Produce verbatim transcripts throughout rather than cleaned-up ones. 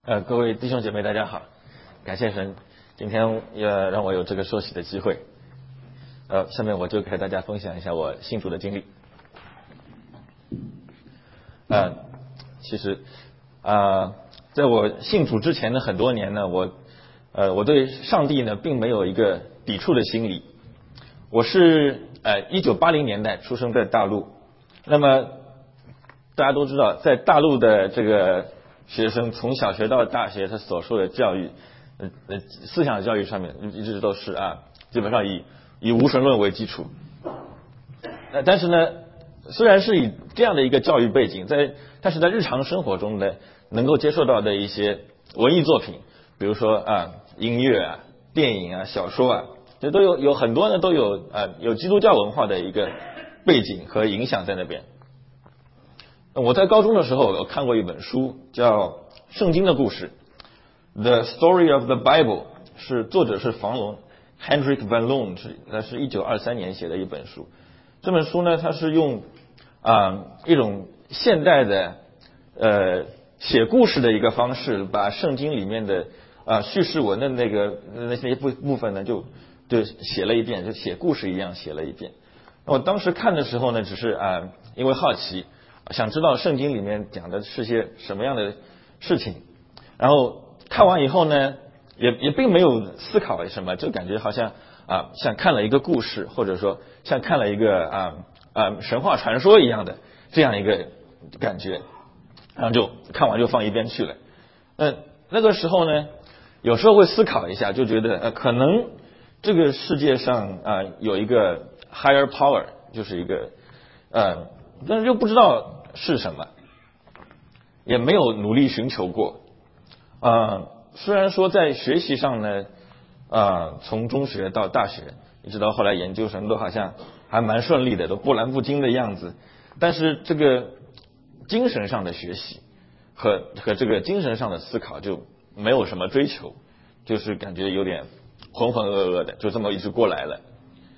呃，各位弟兄姐妹，大家好！感谢神，今天也让我有这个说喜的机会。呃，下面我就给大家分享一下我信主的经历。呃，其实啊、呃，在我信主之前的很多年呢，我呃我对上帝呢并没有一个抵触的心理。我是呃一九八零年代出生在大陆，那么大家都知道，在大陆的这个学生从小学到大学，他所受的教育，呃呃思想教育上面一直都是啊，基本上以以无神论为基础。呃，但是呢，虽然是以这样的一个教育背景，在但是在日常生活中呢，能够接受到的一些文艺作品，比如说啊音乐啊、电影啊、小说啊，这都有有很多呢都有啊有基督教文化的一个背景和影响在那边。我在高中的时候，我看过一本书，叫《圣经的故事》，The Story of the Bible， 是作者是房龙 Hendrik van Loon， 是那是一九二三年写的一本书。这本书呢，它是用啊、呃、一种现代的呃写故事的一个方式，把圣经里面的啊、呃、叙事文的那个那些部部分呢，就就写了一遍，就写故事一样写了一遍。我当时看的时候呢，只是啊、呃、因为好奇。想知道圣经里面讲的是些什么样的事情，然后看完以后呢，也也并没有思考什么，就感觉好像啊像看了一个故事，或者说像看了一个啊啊神话传说一样的这样一个感觉，然后就看完就放一边去了。嗯，那个时候呢，有时候会思考一下，就觉得呃可能这个世界上啊有一个 higher power， 就是一个呃，但是又不知道是什么，也没有努力寻求过。啊、呃，虽然说在学习上呢，啊、呃，从中学到大学，一直到后来研究生，都好像还蛮顺利的，都波澜不惊的样子。但是这个精神上的学习和和这个精神上的思考就没有什么追求，就是感觉有点浑浑噩噩的，就这么一直过来了。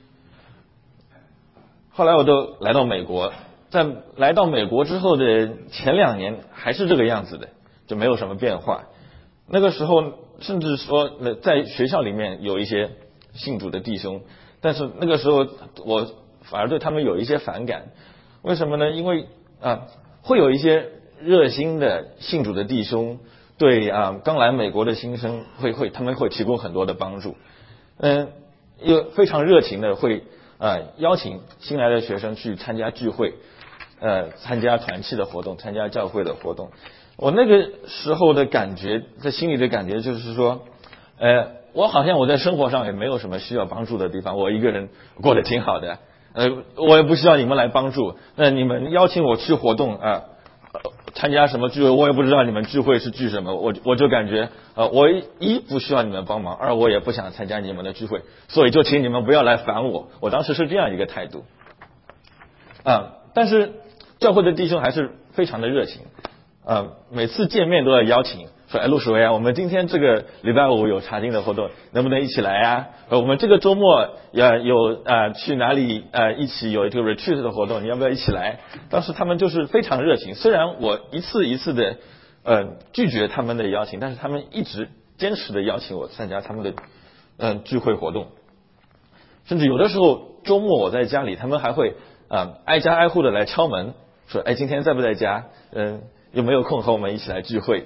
后来我都来到美国。在来到美国之后的前两年还是这个样子的，就没有什么变化。那个时候甚至说在学校里面有一些信主的弟兄，但是那个时候我反而对他们有一些反感。为什么呢？因为啊会有一些热心的信主的弟兄对啊刚来美国的新生会会他们会提供很多的帮助，嗯，又非常热情的会啊邀请新来的学生去参加聚会。呃，参加团契的活动，参加教会的活动，我那个时候的感觉，在心里的感觉就是说，呃，我好像我在生活上也没有什么需要帮助的地方，我一个人过得挺好的，呃，我也不需要你们来帮助。那你们邀请我去活动啊、呃，参加什么聚会，我也不知道你们聚会是聚什么，我我就感觉，呃，我一不需要你们帮忙，二我也不想参加你们的聚会，所以就请你们不要来烦我。我当时是这样一个态度，啊、呃，但是。教会的弟兄还是非常的热情，呃，每次见面都要邀请，说，哎，陆史维啊，我们今天这个礼拜五有查经的活动，能不能一起来啊？呃，我们这个周末呃有呃去哪里呃一起有一个 retreat 的活动，你要不要一起来？当时他们就是非常热情，虽然我一次一次的呃拒绝他们的邀请，但是他们一直坚持的邀请我参加他们的嗯、呃、聚会活动，甚至有的时候周末我在家里，他们还会啊、呃、挨家挨户的来敲门。说，哎，今天在不在家？嗯，有没有空和我们一起来聚会？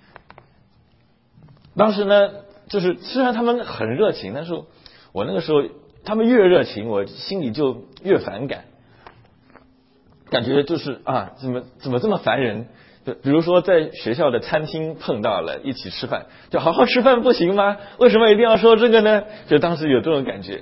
当时呢，就是虽然他们很热情，但是我那个时候他们越热情，我心里就越反感，感觉就是啊，怎么怎么这么烦人？就比如说在学校的餐厅碰到了，一起吃饭，就好好吃饭不行吗？为什么一定要说这个呢？就当时有这种感觉。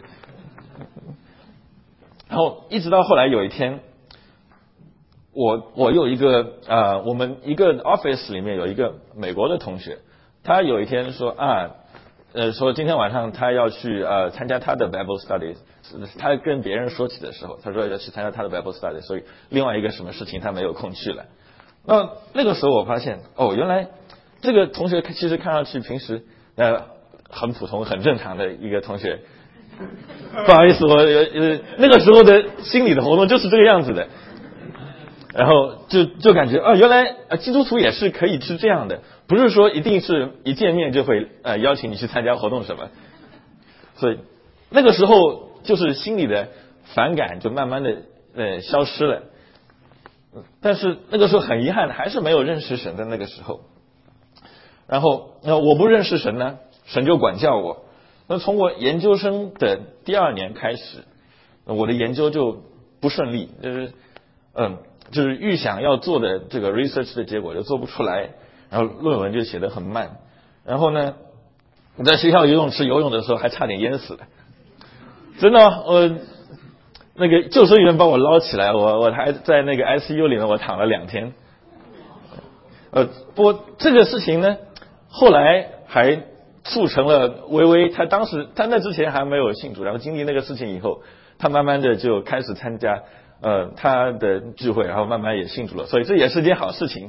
然后一直到后来有一天。我我有一个啊、呃，我们一个 office 里面有一个美国的同学，他有一天说啊，呃，说今天晚上他要去呃参加他的 Bible study， 他跟别人说起的时候，他说要去参加他的 Bible study， 所以另外一个什么事情他没有空去了。那那个时候我发现，哦，原来这个同学其实看上去平时呃很普通、很正常的一个同学。不好意思，我呃那个时候的心理的活动就是这个样子的。 然后就就感觉啊，原来啊基督徒也是可以是这样的，不是说一定是一见面就会呃邀请你去参加活动什么。所以那个时候就是心里的反感就慢慢的呃消失了。但是那个时候很遗憾的还是没有认识神的那个时候。然后呃我不认识神呢，神就管教我。那从我研究生的第二年开始，我的研究就不顺利，就是嗯，就是预想要做的这个 research 的结果就做不出来，然后论文就写得很慢。然后呢，我在学校游泳池游泳的时候还差点淹死了，真的，我那个救生员把我捞起来，我我还在那个 I C U 里面我躺了两天。呃，不过这个事情呢，后来还促成了微微，他当时他那之前还没有信主，然后经历那个事情以后，他慢慢的就开始参加呃他的聚会，然后慢慢也信主了，所以这也是件好事情。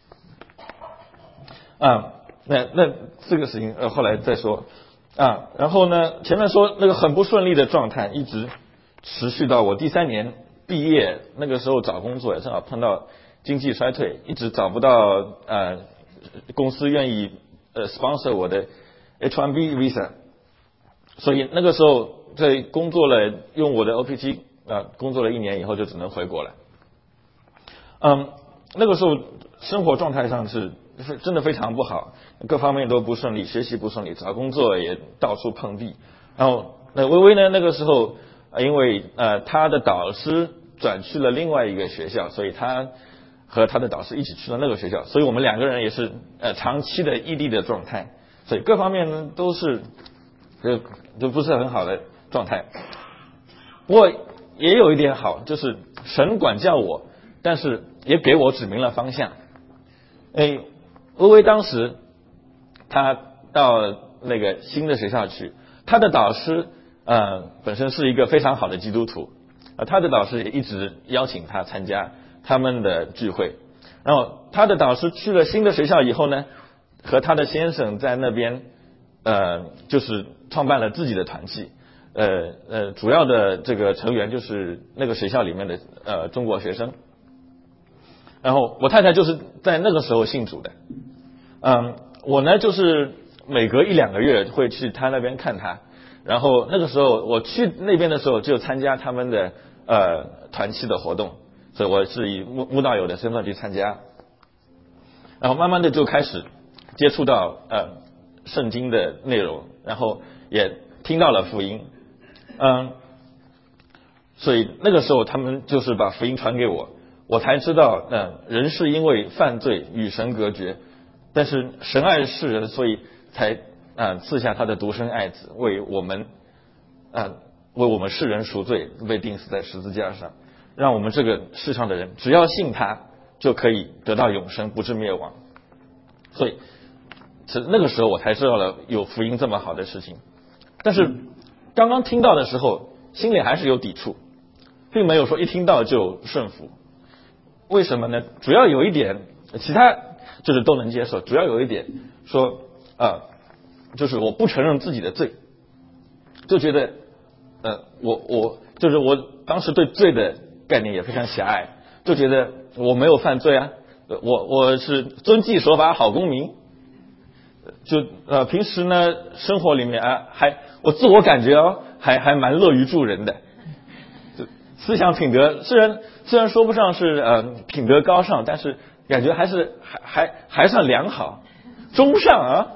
啊，那那这个事情呃后来再说啊，然后呢前面说那个很不顺利的状态一直持续到我第三年毕业，那个时候找工作也正好碰到经济衰退，一直找不到呃公司愿意呃 sponsor 我的 H 一 B visa， 所以那个时候在工作了用我的 O P T 啊工作了一年以后就只能回国了。嗯，那个时候生活状态上是是真的非常不好，各方面都不顺利，学习不顺利，找工作也到处碰壁。然后那微微呢那个时候因为呃他的导师转去了另外一个学校，所以他和他的导师一起去了那个学校，所以我们两个人也是呃长期的异地的状态，所以各方面呢都是就就不是很好的状态。不过也有一点好，就是神管教我，但是也给我指明了方向。哎，微微当时他到那个新的学校去，他的导师呃本身是一个非常好的基督徒，呃他的导师也一直邀请他参加他们的聚会。然后他的导师去了新的学校以后呢，和他的先生在那边呃就是创办了自己的团契，呃呃主要的这个成员就是那个学校里面的呃中国学生。然后我太太就是在那个时候信主的，嗯，我呢就是每隔一两个月会去他那边看他，然后那个时候我去那边的时候就参加他们的呃团契的活动，所以我是以慕慕道友的身份去参加，然后慢慢的就开始接触到呃圣经的内容，然后也听到了福音，嗯，所以那个时候他们就是把福音传给我。我才知道，嗯、呃，人是因为犯罪与神隔绝，但是神爱世人，所以才啊、呃、赐下他的独生爱子，为我们啊、呃、为我们世人赎罪，被钉死在十字架上，让我们这个世上的人只要信他，就可以得到永生，不至灭亡。所以，是那个时候我才知道了有福音这么好的事情。但是刚刚听到的时候，心里还是有抵触，并没有说一听到就顺服。为什么呢？主要有一点，其他就是都能接受。主要有一点说啊、呃，就是我不承认自己的罪，就觉得呃，我我就是我当时对罪的概念也非常狭隘，就觉得我没有犯罪啊，我我是遵纪守法好公民，就呃平时呢生活里面啊还我自我感觉哦还还蛮乐于助人的。思想品德虽然虽然说不上是呃品德高尚，但是感觉还是还还还算良好，中上啊。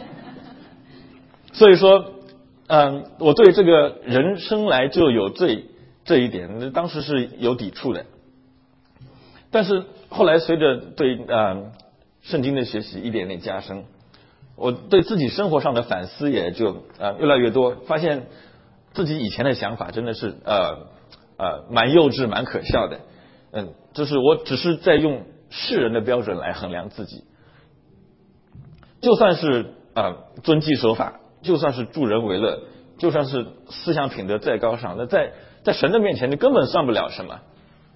所以说，嗯、呃，我对这个人生来就有罪这一点，当时是有抵触的。但是后来随着对呃圣经的学习一点点加深，我对自己生活上的反思也就呃越来越多，发现自己以前的想法真的是呃。呃，蛮幼稚，蛮可笑的。嗯，就是我只是在用世人的标准来衡量自己。就算是呃遵纪守法，就算是助人为乐，就算是思想品德再高尚，那在在神的面前，你根本算不了什么。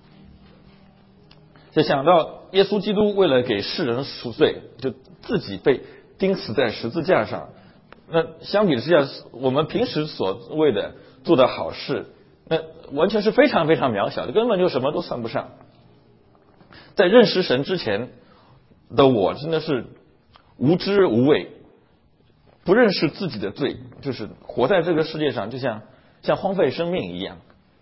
就想到耶稣基督为了给世人赎罪，就自己被钉死在十字架上。那相比之下，我们平时所谓的做的好事，那完全是非常非常渺小的，根本就什么都算不上。 在认识神之前的我真的是无知无畏，不认识自己的罪，就是活在这个世界上就像像荒废生命一样。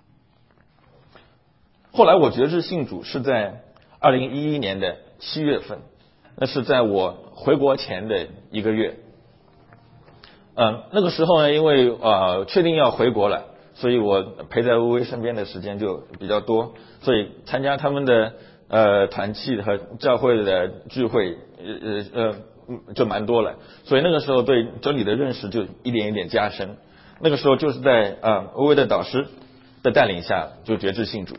后来我觉知信主是在二零一一年的七月份，那是在我回国前的一个月。嗯，那个时候呢，因为呃确定要回国了，所以我陪在薇薇身边的时间就比较多，所以参加他们的呃团契和教会的聚会，呃呃就蛮多了，所以那个时候对真理的认识就一点一点加深。那个时候就是在啊薇薇的导师的带领下就决志信主。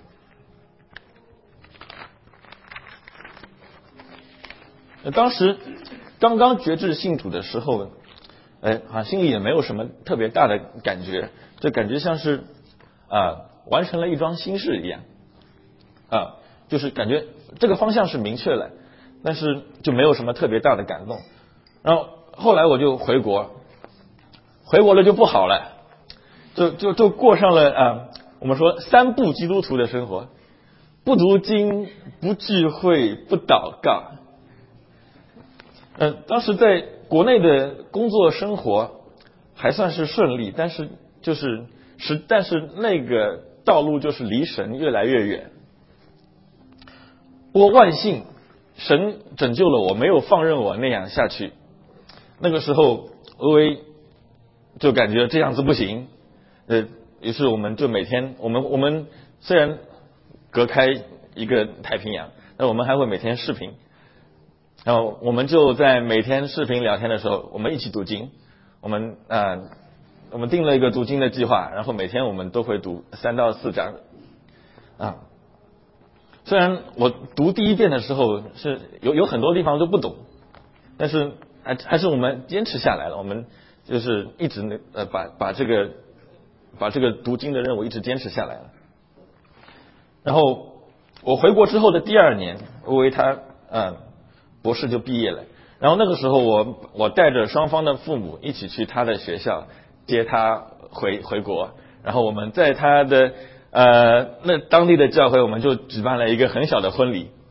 当时刚刚决志信主的时候，哎，好像心里也没有什么特别大的感觉，就感觉像是啊完成了一桩心事一样，啊，就是感觉这个方向是明确了，但是就没有什么特别大的感动。然后后来我就回国，回国了就不好了，就就就过上了啊我们说三不基督徒的生活，不读经，不聚会，不祷告。嗯，当时在国内的工作生活还算是顺利，但是就是是但是那个道路就是离神越来越远。不过万幸，神拯救了我，没有放任我那样下去。那个时候，薇薇就感觉这样子不行，呃，于是我们就每天，我们我们虽然隔开一个太平洋，但我们还会每天视频。然后我们就在每天视频聊天的时候，我们一起读经。我们呃，我们定了一个读经的计划，然后每天我们都会读三到四章。啊，虽然我读第一遍的时候是有有很多地方都不懂，但是还还是我们坚持下来了。我们就是一直呃把把这个把这个读经的任务一直坚持下来了。然后我回国之后的第二年，薇薇她嗯。博士就毕业了，然后那个时候我我带着双方的父母一起去他的学校接他回回国，然后我们在他的呃那当地的教会，我们就举办了一个很小的婚礼。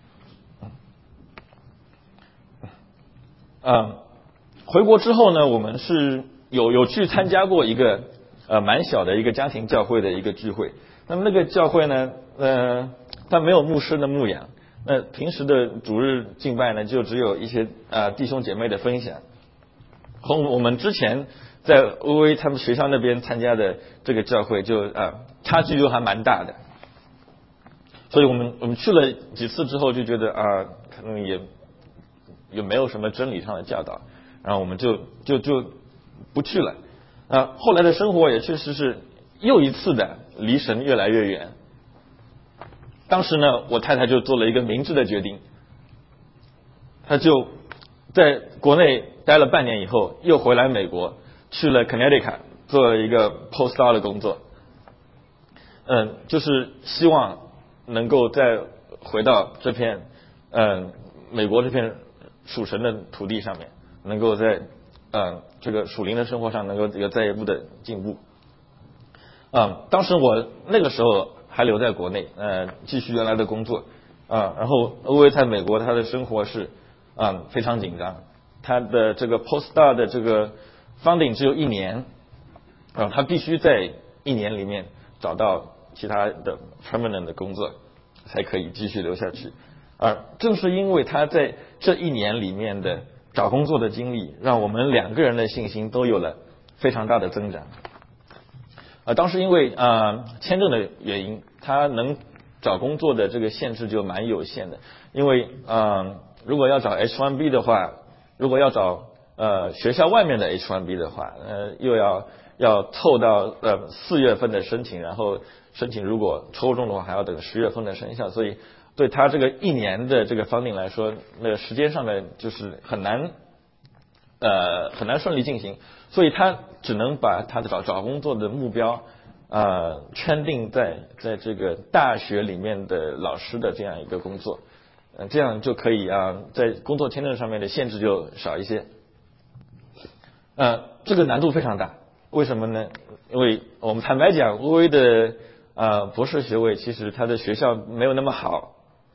嗯，回国之后呢，我们是有有去参加过一个呃蛮小的一个家庭教会的一个聚会。那么那个教会呢，呃，它没有牧师的牧养。那平时的主日敬拜呢，就只有一些啊、呃、弟兄姐妹的分享，和我们之前在薇薇他们学校那边参加的这个教会就啊、呃、差距就还蛮大的，所以我们我们去了几次之后就觉得啊、呃、可能也也没有什么真理上的教导，然后我们就就就不去了。啊，后来的生活也确实是又一次的离神越来越远。当时呢，我太太就做了一个明智的决定，她就在国内待了半年以后，又回来美国，去了 Connecticut 做了一个 postdoc 的工作。嗯，就是希望能够再回到这片嗯美国这片属神的土地上面，能够在嗯这个属灵的生活上能够有再一步的进步。嗯，当时我那个时候还留在国内，呃，继续原来的工作，啊，然后薇薇在美国，她的生活是，嗯，非常紧张，她的这个 postdoc 的这个 funding 只有一年，啊，她必须在一年里面找到其他的 permanent 的工作，才可以继续留下去。而正是因为她在这一年里面的找工作的经历，让我们两个人的信心都有了非常大的增长。呃，当时因为呃签证的原因，他能找工作的这个限制就蛮有限的。因为呃如果要找 H 一 B 的话，如果要找呃学校外面的 H 一 B 的话，呃又要要凑到呃四月份的申请，然后申请如果抽中的话，还要等十月份的生效，所以对他这个一年的这个 funding 来说，那个时间上面就是很难呃很难顺利进行。所以他只能把他的找找工作的目标，呃，圈定在在这个大学里面的老师的这样一个工作，呃，这样就可以啊，在工作签证上面的限制就少一些。呃，这个难度非常大，为什么呢？因为我们坦白讲，薇薇的呃博士学位其实他的学校没有那么好，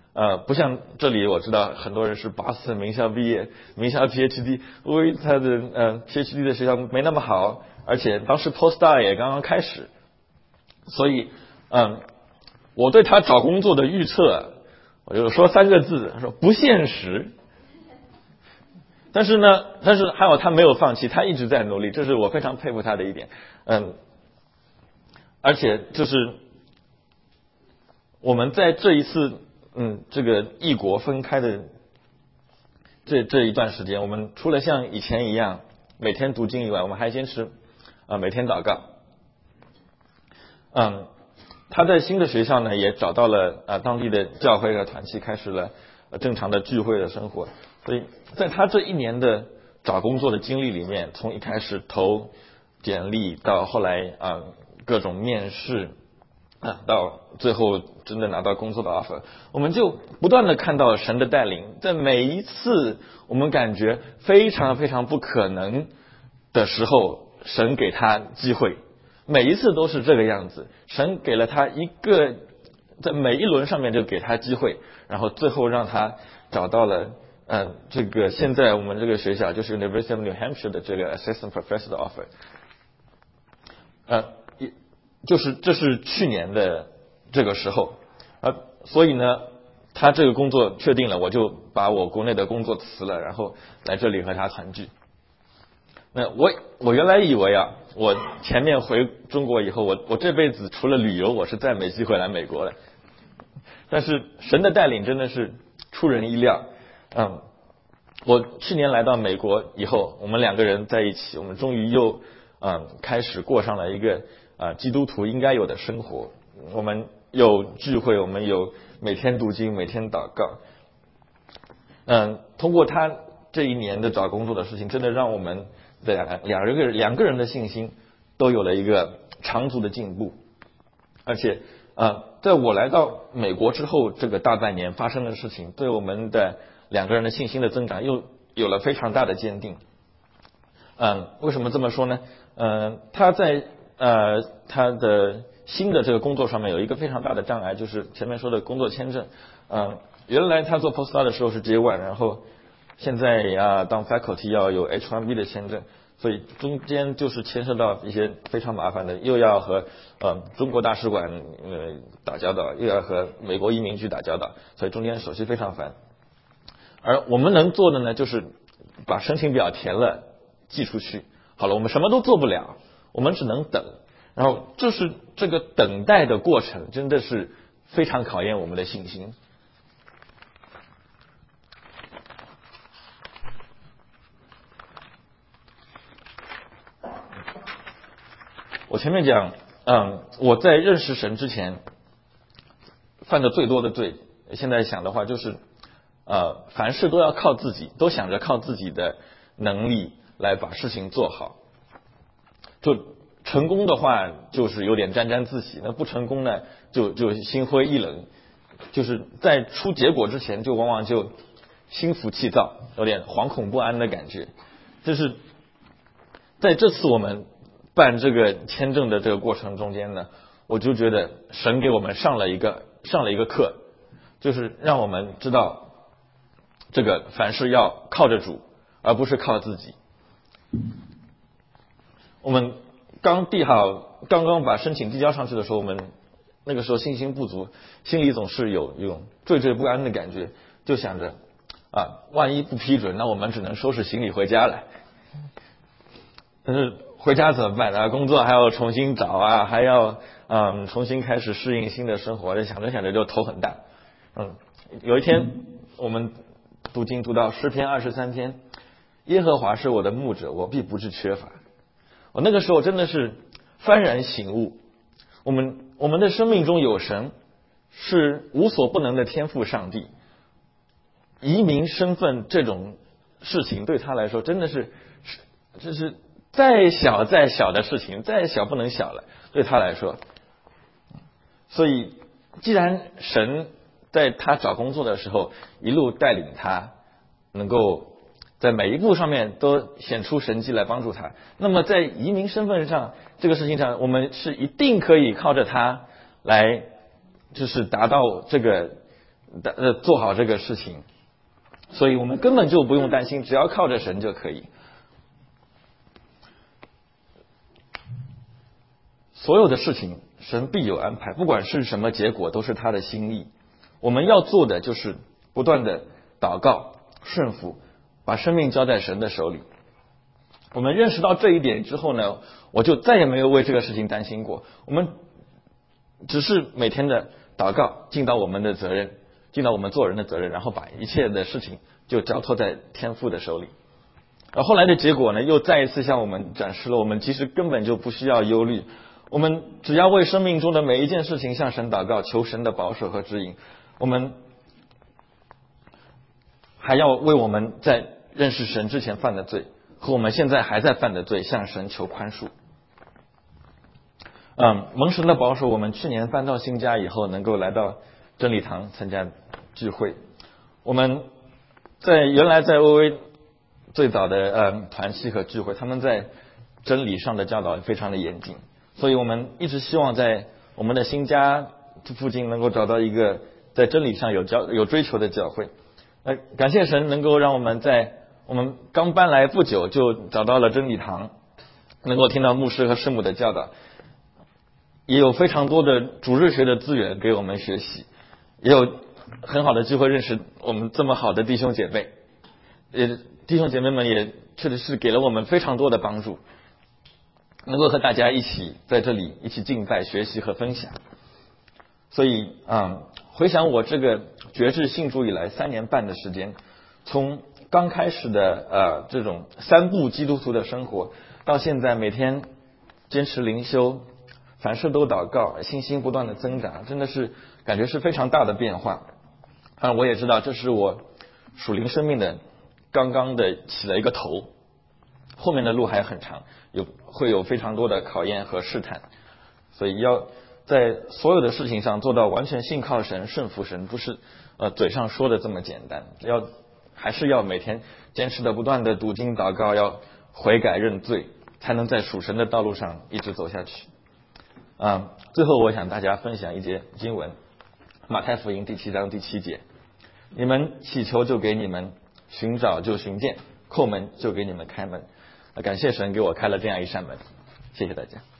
呃，不像这里我知道很多人是八四名校毕业，名校 PhD， 因为他的呃 PhD 的学校没那么好，而且当时 postdoc 也刚刚开始，所以嗯，我对他找工作的预测，我就说三个字，说不现实。但是呢，但是还有他没有放弃，他一直在努力，这是我非常佩服他的一点。嗯，而且就是我们在这一次嗯这个异国分开的这这一段时间，我们除了像以前一样每天读经以外，我们还坚持啊、呃、每天祷告。嗯，他在新的学校呢也找到了啊、呃、当地的教会和团契，开始了、呃、正常的聚会的生活。所以在他这一年的找工作的经历里面，从一开始投简历到后来啊、呃、各种面试啊，到最后真的拿到工作的 offer， 我们就不断的看到神的带领，在每一次我们感觉非常非常不可能的时候，神给他机会，每一次都是这个样子，神给了他一个，在每一轮上面就给他机会，然后最后让他找到了呃这个现在我们这个学校就是 University of New Hampshire 的这个 Assistant Professor 的 offer， 呃就是这是去年的这个时候，啊，所以呢，他这个工作确定了，我就把我国内的工作辞了，然后来这里和他团聚。那我我原来以为啊，我前面回中国以后，我我这辈子除了旅游，我是再没机会来美国了。但是神的带领真的是出人意料，嗯，我去年来到美国以后，我们两个人在一起，我们终于又嗯开始过上了一个啊基督徒应该有的生活。我们有聚会，我们有每天读经，每天祷告。嗯，通过他这一年的找工作的事情，真的让我们的两两个人两个人的信心都有了一个长足的进步。而且啊，在我来到美国之后，这个大半年发生的事情，对我们的两个人的信心的增长又有了非常大的坚定。嗯，为什么这么说呢？嗯，他在呃他的新的这个工作上面有一个非常大的障碍，就是前面说的工作签证。嗯，原来他做 postdoc 的时候是 J 一， 然后现在啊当 faculty 要有 H 一 B 的签证，所以中间就是牵涉到一些非常麻烦的，又要和呃中国大使馆呃打交道，又要和美国移民局打交道，所以中间手续非常烦。而我们能做的呢，就是把申请表填了寄出去，好了，我们什么都做不了，我们只能等。然后就是这个等待的过程，真的是非常考验我们的信心。我前面讲，嗯，我在认识神之前犯的最多的罪，现在想的话就是，呃，凡事都要靠自己，都想着靠自己的能力来把事情做好。就成功的话，就是有点沾沾自喜；那不成功呢，就就心灰意冷。就是在出结果之前，就往往就心浮气躁，有点惶恐不安的感觉。就是在这次我们办这个签证的这个过程中间呢，我就觉得神给我们上了一个上了一个课，就是让我们知道这个凡事要靠着主，而不是靠自己。我们刚递好，刚刚把申请递交上去的时候，我们那个时候信心不足，心里总是有一种惴惴不安的感觉，就想着啊，万一不批准，那我们只能收拾行李回家了。但是回家怎么办啊？工作还要重新找啊，还要嗯重新开始适应新的生活，想着想着就头很大。嗯，有一天我们读经读到诗篇二十三篇，耶和华是我的牧者，我必不致缺乏。我那个时候真的是幡然醒悟，我们我们的生命中有神，是无所不能的天父上帝。移民身份这种事情对他来说真的是这是再小再小的事情，再小不能小了，对他来说。所以既然神在他找工作的时候一路带领他，能够在每一步上面都显出神迹来帮助他，那么在移民身份上这个事情上，我们是一定可以靠着他来就是达到这个呃做好这个事情，所以我们根本就不用担心，只要靠着神就可以。所有的事情神必有安排，不管是什么结果都是他的心意。我们要做的就是不断的祷告顺服，把生命交在神的手里。我们认识到这一点之后呢，我就再也没有为这个事情担心过。我们只是每天的祷告，尽到我们的责任，尽到我们做人的责任，然后把一切的事情就交托在天父的手里。而后来的结果呢，又再一次向我们展示了我们其实根本就不需要忧虑，我们只要为生命中的每一件事情向神祷告，求神的保守和指引。我们还要为我们在认识神之前犯的罪和我们现在还在犯的罪向神求宽恕。嗯，蒙神的保守，我们去年搬到新家以后，能够来到真理堂参加聚会。我们在原来在 O A 最早的呃团契和聚会，他们在真理上的教导非常的严谨，所以我们一直希望在我们的新家附近能够找到一个在真理上有教有追求的教会。呃，感谢神能够让我们在我们刚搬来不久就找到了真理堂，能够听到牧师和师母的教导，也有非常多的主日学的资源给我们学习，也有很好的机会认识我们这么好的弟兄姐妹。也弟兄姐妹们也确实是给了我们非常多的帮助，能够和大家一起在这里一起敬拜、学习和分享。所以嗯，回想我这个决志信主以来三年半的时间，从刚开始的呃这种三步基督徒的生活，到现在每天坚持灵修，凡事都祷告，信心不断的增长，真的是感觉是非常大的变化。当然我也知道这是我属灵生命的刚刚的起了一个头，后面的路还很长，有会有非常多的考验和试探，所以要在所有的事情上做到完全信靠神、顺服神，不是呃嘴上说的这么简单，要还是要每天坚持的不断的读经祷告，要悔改认罪，才能在属神的道路上一直走下去。啊、嗯，最后我想大家分享一节经文，马太福音第七章第七节：你们祈求就给你们，寻找就寻见，叩门就给你们开门。感谢神给我开了这样一扇门，谢谢大家。